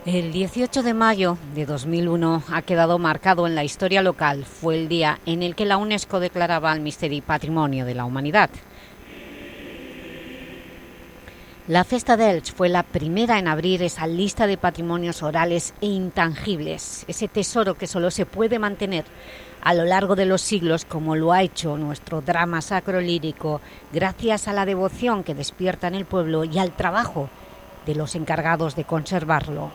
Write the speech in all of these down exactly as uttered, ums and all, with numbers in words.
El dieciocho de mayo de dos mil uno ha quedado marcado en la historia local. Fue el día en el que la UNESCO declaraba el Misteri Patrimonio de la Humanidad. La Festa d'Elx fue la primera en abrir esa lista de patrimonios orales e intangibles, ese tesoro que solo se puede mantener a lo largo de los siglos, como lo ha hecho nuestro drama sacro lírico, gracias a la devoción que despierta en el pueblo y al trabajo de los encargados de conservarlo.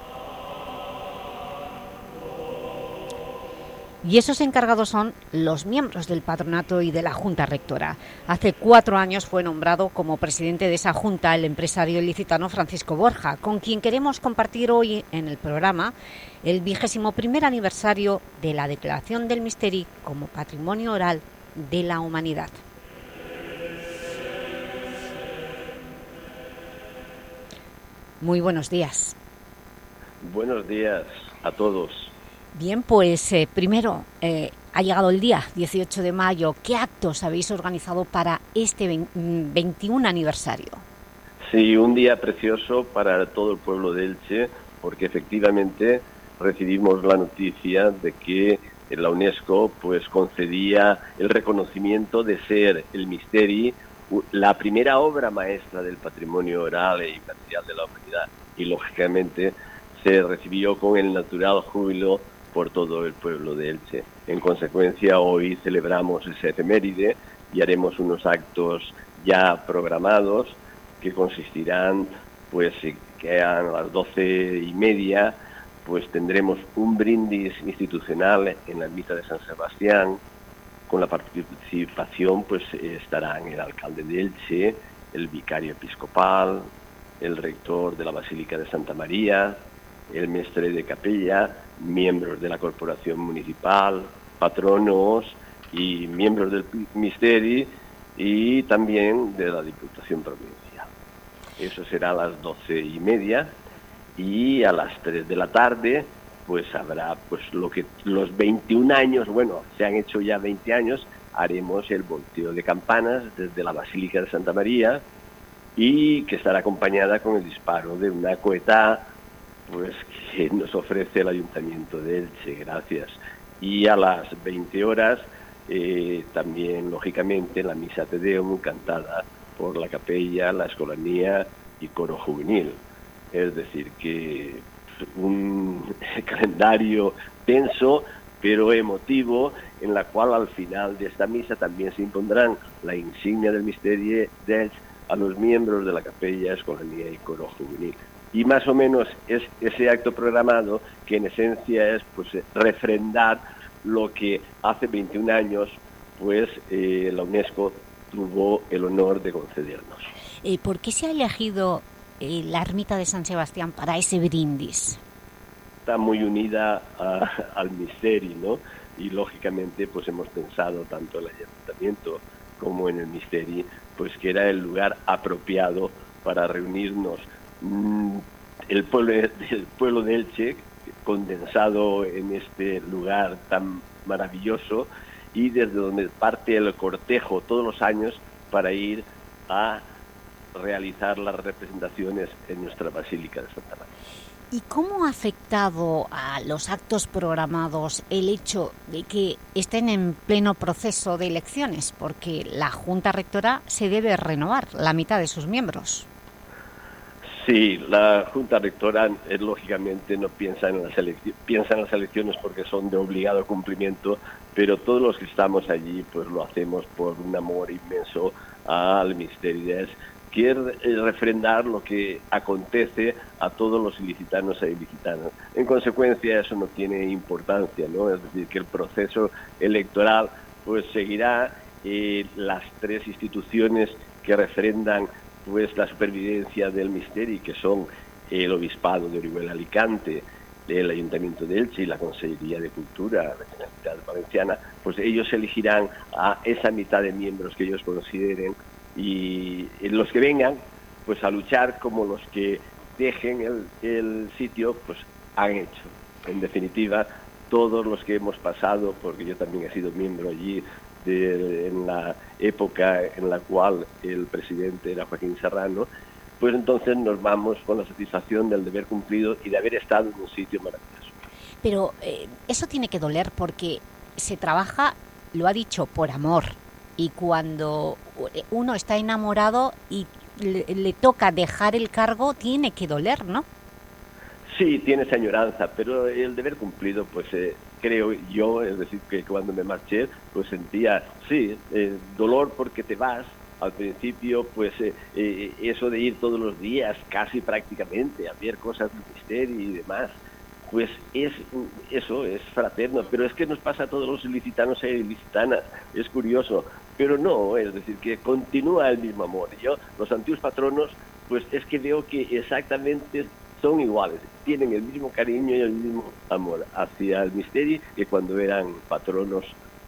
Y esos encargados son los miembros del patronato y de la Junta Rectora. Hace cuatro años fue nombrado como presidente de esa Junta el empresario ilicitano Francisco Borja, con quien queremos compartir hoy en el programa el vigésimo primer aniversario de la declaración del Misteri como Patrimonio Oral de la Humanidad. Muy buenos días. Buenos días a todos. Bien, pues eh, primero, eh, ha llegado el día dieciocho de mayo. ¿Qué actos habéis organizado para este veintiún aniversario? Sí, un día precioso para todo el pueblo de Elche, porque efectivamente recibimos la noticia de que la UNESCO pues concedía el reconocimiento de ser el Misteri la primera obra maestra del patrimonio oral e inmaterial de la humanidad, y lógicamente se recibió con el natural júbilo por todo el pueblo de Elche. En consecuencia, hoy celebramos esa efeméride y haremos unos actos ya programados que consistirán, pues, que a las doce y media, pues tendremos un brindis institucional en la ermita de San Sebastián. Con la participación, pues, estarán el alcalde de Elche, el vicario episcopal, el rector de la Basílica de Santa María, el mestre de capella, miembros de la corporación municipal, patronos y miembros del Misteri y también de la Diputación Provincial. Eso será a las doce y media, y a las tres de la tarde pues habrá pues lo que los veintiún años, bueno, se han hecho ya veinte años, haremos el volteo de campanas desde la Basílica de Santa María, y que estará acompañada con el disparo de una coheta pues que nos ofrece el Ayuntamiento de Elche, gracias. Y a las veinte horas eh, también, lógicamente, la Misa Te Deum cantada por la capella, la escolanía y coro juvenil. Es decir, que un calendario tenso pero emotivo, en la cual al final de esta misa también se impondrán la insignia del Misteri d'Elx a los miembros de la capella, escolanía y coro juvenil. Y más o menos es ese acto programado que en esencia es pues refrendar lo que hace veintiún años pues eh, la UNESCO tuvo el honor de concedernos. Eh, ¿Por qué se ha elegido eh, la ermita de San Sebastián para ese brindis? Está muy unida a, al Misteri, ¿no? Y lógicamente pues hemos pensado tanto en el Ayuntamiento como en el Misteri pues que era el lugar apropiado para reunirnos. El pueblo, el pueblo de Elche, condensado en este lugar tan maravilloso, y desde donde parte el cortejo todos los años para ir a realizar las representaciones en nuestra Basílica de Santa María. ¿Y cómo ha afectado a los actos programados el hecho de que estén en pleno proceso de elecciones? Porque la Junta Rectora se debe renovar, la mitad de sus miembros. Sí, la Junta Rectora eh, lógicamente no piensa en las elecciones, piensa en las elecciones porque son de obligado cumplimiento, pero todos los que estamos allí pues lo hacemos por un amor inmenso al Misteri d'Elx, que es refrendar lo que acontece a todos los ilicitanos e ilicitanas. En consecuencia, eso no tiene importancia, ¿no? Es decir, que el proceso electoral pues seguirá, eh, las tres instituciones que refrendan pues la supervivencia del Misteri, que son el Obispado de Orihuela Alicante, el Ayuntamiento de Elche y la Consellería de Cultura de la Generalitat Valenciana, pues ellos elegirán a esa mitad de miembros que ellos consideren, y los que vengan pues a luchar como los que dejen el, el sitio pues han hecho. En definitiva, todos los que hemos pasado, porque yo también he sido miembro allí de, en la época en la cual el presidente era Joaquín Serrano, pues entonces nos vamos con la satisfacción del deber cumplido y de haber estado en un sitio maravilloso. Pero eh, eso tiene que doler porque se trabaja, lo ha dicho, por amor. Y cuando uno está enamorado y le, le toca dejar el cargo, tiene que doler, ¿no? Sí, tiene esa añoranza, pero el deber cumplido, pues eh, creo yo, es decir, que cuando me marché, pues sentía, sí, eh, dolor porque te vas. Al principio, pues eh, eh, eso de ir todos los días, casi prácticamente, a ver cosas del misterio y demás, pues es eso, es fraterno, pero es que nos pasa a todos los ilicitanos e ilicitanas, es curioso, pero no, es decir, que continúa el mismo amor. Yo, los antiguos patronos, pues es que veo que exactamente son iguales, tienen el mismo cariño y el mismo amor hacia el misterio que cuando eran patronos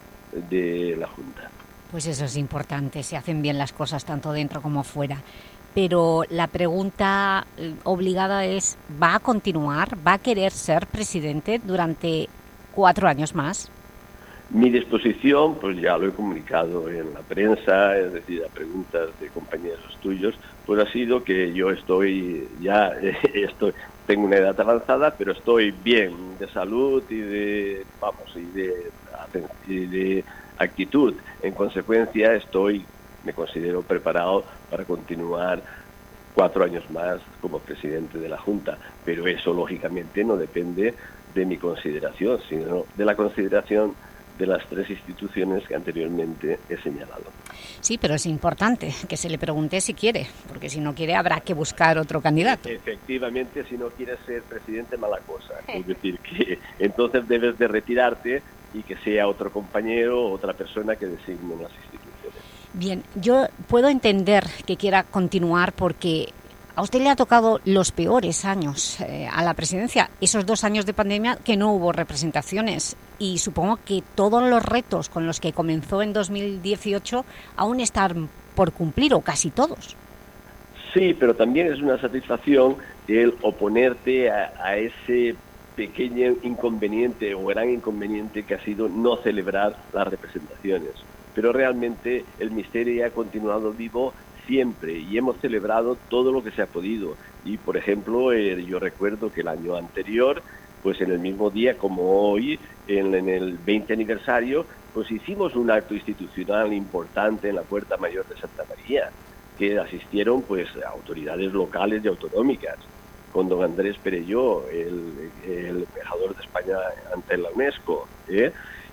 de la Junta. Pues eso es importante, se hacen bien las cosas tanto dentro como fuera. Pero la pregunta obligada es, ¿va a continuar? ¿Va a querer ser presidente durante cuatro años más? Mi disposición, pues ya lo he comunicado en la prensa, es decir, a preguntas de compañeros tuyos, pues ha sido que yo estoy ya, estoy, tengo una edad avanzada, pero estoy bien de salud y de, vamos, y de, y de actitud. En consecuencia, estoy, me considero preparado para continuar cuatro años más como presidente de la Junta, pero eso lógicamente no depende de mi consideración, sino de la consideración de las tres instituciones que anteriormente he señalado. Sí, pero es importante que se le pregunte si quiere, porque si no quiere habrá que buscar otro candidato. Efectivamente, si no quieres ser presidente, mala cosa. Es decir, que entonces debes de retirarte y que sea otro compañero o otra persona que designe las instituciones. Bien, yo puedo entender que quiera continuar porque a usted le ha tocado los peores años eh, a la presidencia, esos dos años de pandemia que no hubo representaciones, y supongo que todos los retos con los que comenzó en dos mil dieciocho aún están por cumplir, o casi todos. Sí, pero también es una satisfacción el oponerte a, a ese pequeño inconveniente o gran inconveniente que ha sido no celebrar las representaciones. Pero realmente el misterio ha continuado vivo siempre y hemos celebrado todo lo que se ha podido. Y, por ejemplo, eh, yo recuerdo que el año anterior, pues en el mismo día como hoy, en, en el veinte aniversario, pues hicimos un acto institucional importante en la Puerta Mayor de Santa María, que asistieron pues autoridades locales y autonómicas, con don Andrés Perelló, el, el embajador de España ante la UNESCO, ¿eh?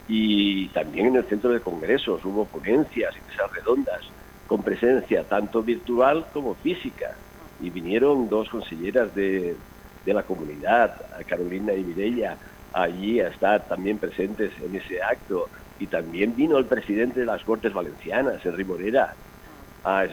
Y también en el Centro de Congresos hubo ponencias y mesas redondas, con presencia tanto virtual como física, y vinieron dos conselleras de, de la comunidad, Carolina y Mireia, allí a estar también presentes en ese acto, y también vino el presidente de las Cortes Valencianas, Enric Morera, a,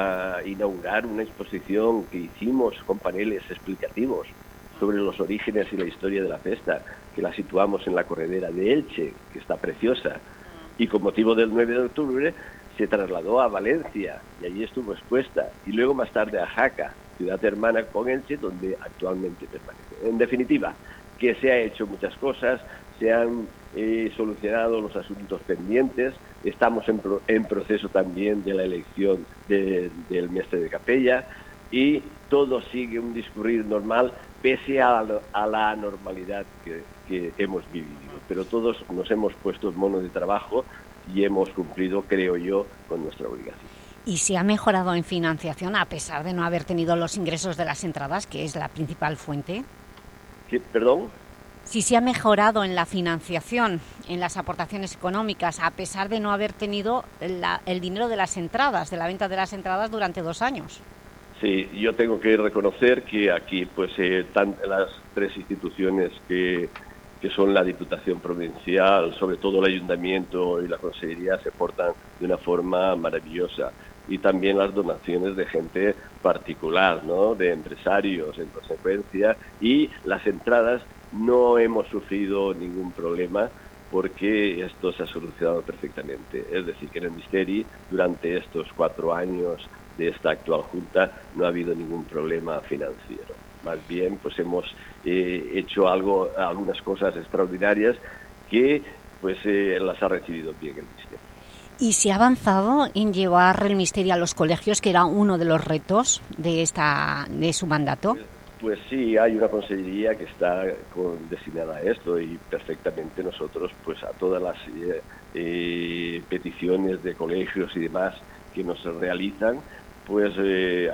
a inaugurar una exposición que hicimos con paneles explicativos sobre los orígenes y la historia de la festa, que la situamos en la corredera de Elche, que está preciosa, y con motivo del nueve de octubre se trasladó a Valencia y allí estuvo expuesta, y luego más tarde a Jaca, ciudad hermana con Elche, donde actualmente permanece. En definitiva, que se ha hecho muchas cosas, se han eh, solucionado los asuntos pendientes, estamos en, pro, en proceso también de la elección de, del mestre de capella, y todo sigue un discurrir normal pese a la, a la anormalidad que, que hemos vivido. Pero todos nos hemos puesto en mono de trabajo y hemos cumplido, creo yo, con nuestra obligación. ¿Y se ha mejorado en financiación a pesar de no haber tenido los ingresos de las entradas, que es la principal fuente? ¿Qué? ¿Perdón? Si se ha mejorado en la financiación, en las aportaciones económicas, a pesar de no haber tenido la, el dinero de las entradas, de la venta de las entradas durante dos años. Sí, yo tengo que reconocer que aquí pues eh, tan, las tres instituciones que, que son la Diputación Provincial, sobre todo el Ayuntamiento y la Consellería, se portan de una forma maravillosa. Y también las donaciones de gente particular, ¿no?, de empresarios en consecuencia, y las entradas no hemos sufrido ningún problema porque esto se ha solucionado perfectamente. Es decir, que en el Misteri, durante estos cuatro años de esta actual Junta, no ha habido ningún problema financiero. Más bien, pues hemos eh, hecho algo, algunas cosas extraordinarias que pues eh, las ha recibido bien el Misteri. ¿Y se ha avanzado en llevar el misterio a los colegios, que era uno de los retos de, esta, de su mandato? Pues, pues sí, hay una consellería que está con, destinada a esto y perfectamente nosotros, pues a todas las eh, eh, peticiones de colegios y demás que nos realizan, pues eh,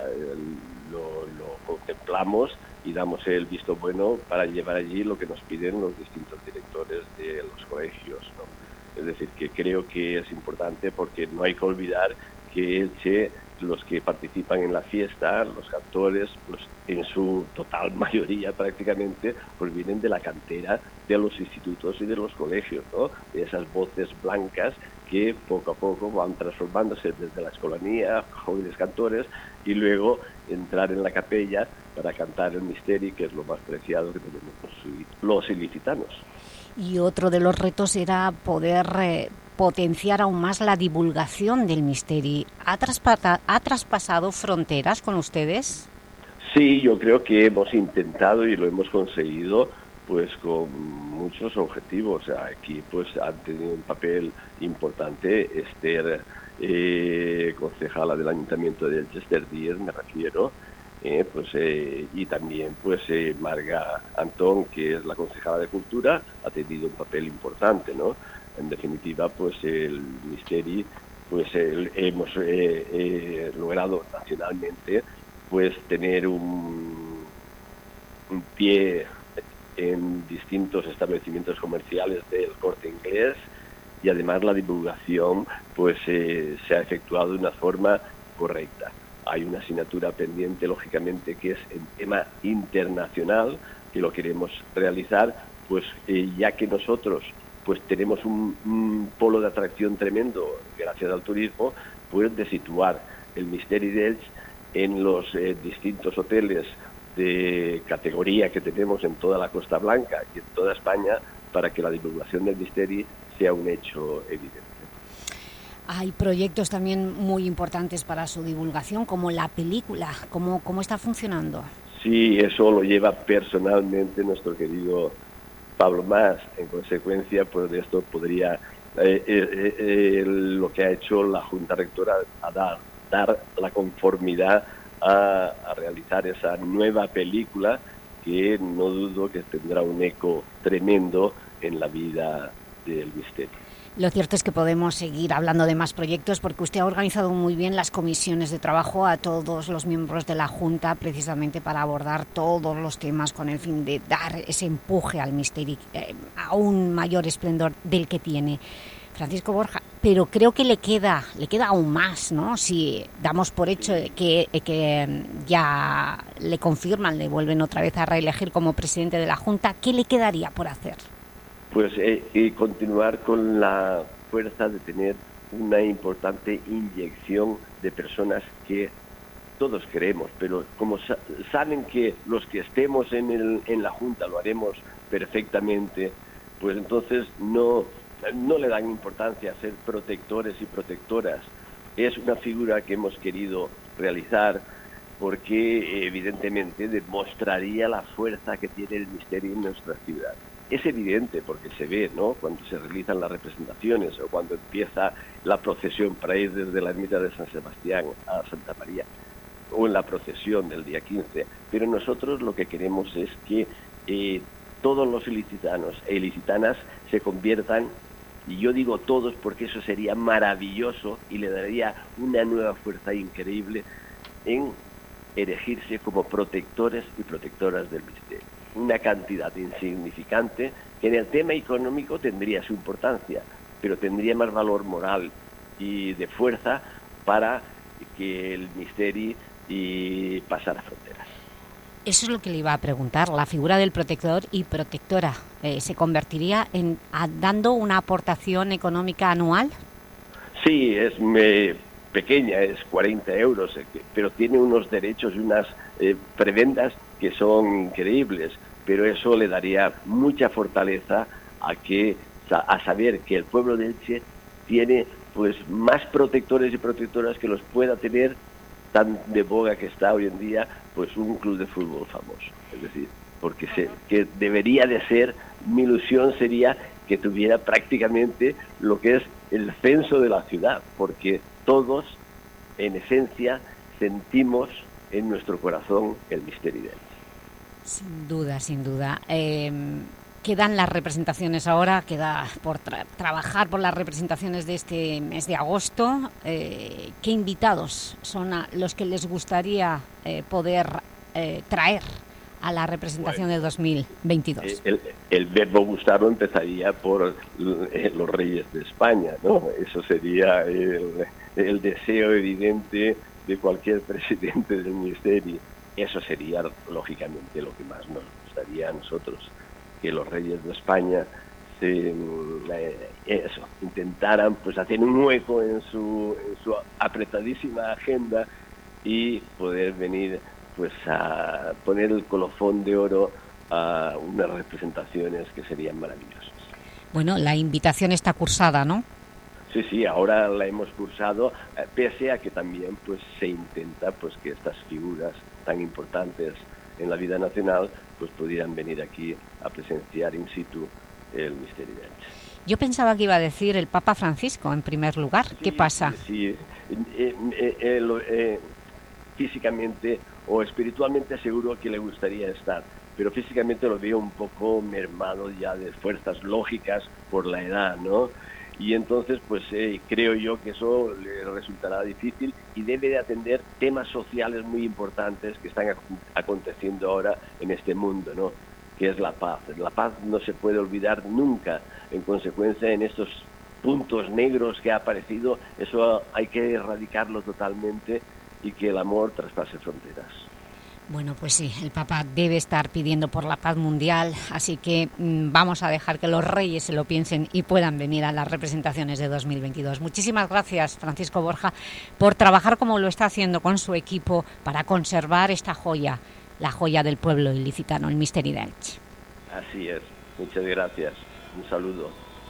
lo, lo contemplamos y damos el visto bueno para llevar allí lo que nos piden los distintos directores de los colegios, ¿no? Es decir, que creo que es importante porque no hay que olvidar que Elche, los que participan en la fiesta, los cantores, pues en su total mayoría prácticamente, pues vienen de la cantera de los institutos y de los colegios, ¿no? De esas voces blancas que poco a poco van transformándose desde la escolanía, jóvenes cantores, y luego entrar en la capella para cantar el misterio, que es lo más preciado que tenemos los ilicitanos. Y otro de los retos era poder eh, potenciar aún más la divulgación del misterio. ¿Ha, traspasa, ¿Ha traspasado fronteras con ustedes? Sí, yo creo que hemos intentado y lo hemos conseguido pues con muchos objetivos. Aquí pues han tenido un papel importante Esther, eh, concejala del Ayuntamiento de Elche, Esther Díez, me refiero, Eh, pues, eh, y también pues eh, Marga Antón, que es la concejala de Cultura, ha tenido un papel importante, ¿no? En definitiva, pues el misterio, pues el, hemos eh, eh, logrado nacionalmente pues tener un, un pie en distintos establecimientos comerciales del Corte Inglés, y además la divulgación pues eh, se ha efectuado de una forma correcta. Hay una asignatura pendiente, lógicamente, que es el tema internacional, que lo queremos realizar, pues eh, ya que nosotros pues tenemos un, un polo de atracción tremendo, gracias al turismo, pues de situar el misterio de Elche en los eh, distintos hoteles de categoría que tenemos en toda la Costa Blanca y en toda España, para que la divulgación del misterio sea un hecho evidente. Hay proyectos también muy importantes para su divulgación, como la película. ¿Cómo, cómo está funcionando? Sí, eso lo lleva personalmente nuestro querido Pablo Mas. En consecuencia, pues de esto podría eh, eh, eh, lo que ha hecho la Junta Rectora, a dar, dar la conformidad a, a realizar esa nueva película, que no dudo que tendrá un eco tremendo en la vida del misterio. Lo cierto es que podemos seguir hablando de más proyectos, porque usted ha organizado muy bien las comisiones de trabajo a todos los miembros de la Junta, precisamente para abordar todos los temas con el fin de dar ese empuje al misterio eh, a un mayor esplendor del que tiene Francisco Borja. Pero creo que le queda, le queda aún más, ¿no? Si damos por hecho que, que ya le confirman, le vuelven otra vez a reelegir como presidente de la Junta, ¿qué le quedaría por hacer? Pues eh, y continuar con la fuerza de tener una importante inyección de personas que todos queremos, pero como sa saben que los que estemos en, el, en la Junta lo haremos perfectamente, pues entonces no, no le dan importancia a ser protectores y protectoras. Es una figura que hemos querido realizar porque evidentemente demostraría la fuerza que tiene el misterio en nuestra ciudad. Es evidente porque se ve, ¿no?, cuando se realizan las representaciones o cuando empieza la procesión para ir desde la ermita de San Sebastián a Santa María, o en la procesión del día quince. Pero nosotros lo que queremos es que eh, todos los ilicitanos e ilicitanas se conviertan, y yo digo todos porque eso sería maravilloso y le daría una nueva fuerza increíble, en erigirse como protectores y protectoras del misterio. Una cantidad insignificante que en el tema económico tendría su importancia, pero tendría más valor moral y de fuerza para que el misterio y pasara fronteras. Eso es lo que le iba a preguntar. La figura del protector y protectora eh, ¿se convertiría en a, dando una aportación económica anual? Sí, es me, pequeña, es cuarenta euros, eh, pero tiene unos derechos y unas eh, prebendas que son increíbles, pero eso le daría mucha fortaleza a que a saber que el pueblo de Elche tiene pues más protectores y protectoras que los pueda tener, tan de boga que está hoy en día pues un club de fútbol famoso. Es decir, porque se, que debería de ser, mi ilusión sería que tuviera prácticamente lo que es el censo de la ciudad, porque todos, en esencia, sentimos en nuestro corazón el misterio de Elche. Sin duda, sin duda. Eh, quedan las representaciones ahora, queda por tra trabajar por las representaciones de este mes de agosto. Eh, ¿Qué invitados son a los que les gustaría eh, poder eh, traer a la representación bueno, de dos mil veintidós? El, el verbo gustarlo empezaría por los Reyes de España, ¿no? Eso sería el, el deseo evidente de cualquier presidente del ministerio. Eso sería, lógicamente, lo que más nos gustaría a nosotros, que los Reyes de España se, eh, eso, intentaran pues hacer un hueco en su, en su apretadísima agenda y poder venir pues a poner el colofón de oro a unas representaciones que serían maravillosas. Bueno, la invitación está cursada, ¿no? Sí, sí, ahora la hemos cursado, eh, pese a que también pues se intenta pues que estas figuras tan importantes en la vida nacional pues pudieran venir aquí a presenciar in situ el misterio de Elche. Yo pensaba que iba a decir el Papa Francisco en primer lugar. Sí, ¿Qué pasa? Sí, sí. Eh, eh, eh, lo, eh, físicamente o espiritualmente seguro que le gustaría estar, pero físicamente lo veo un poco mermado ya de fuerzas lógicas por la edad, ¿no? Y entonces pues eh, creo yo que eso le resultará difícil y debe de atender temas sociales muy importantes que están ac aconteciendo ahora en este mundo, ¿no? Que es la paz. La paz no se puede olvidar nunca. En consecuencia, en estos puntos negros que ha aparecido, eso hay que erradicarlo totalmente y que el amor traspase fronteras. Bueno, pues sí, el Papa debe estar pidiendo por la paz mundial, así que mmm, vamos a dejar que los reyes se lo piensen y puedan venir a las representaciones de dos mil veintidós. Muchísimas gracias, Francisco Borja, por trabajar como lo está haciendo con su equipo para conservar esta joya, la joya del pueblo ilicitano, el misterio de Elche. Así es, muchas gracias, un saludo.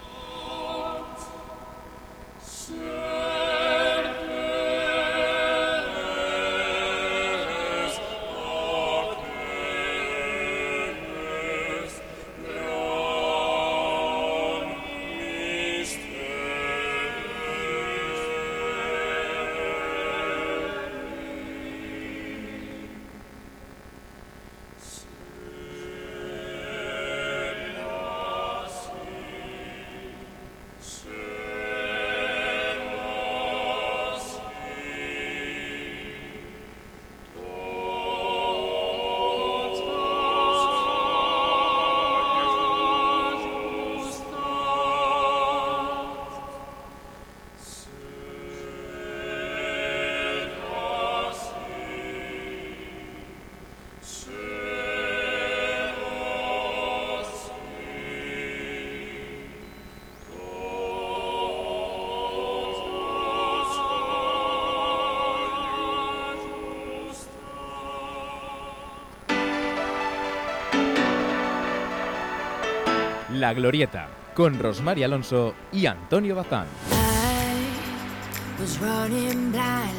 La Glorieta, con Rosmar Alonso y Antonio Bazán.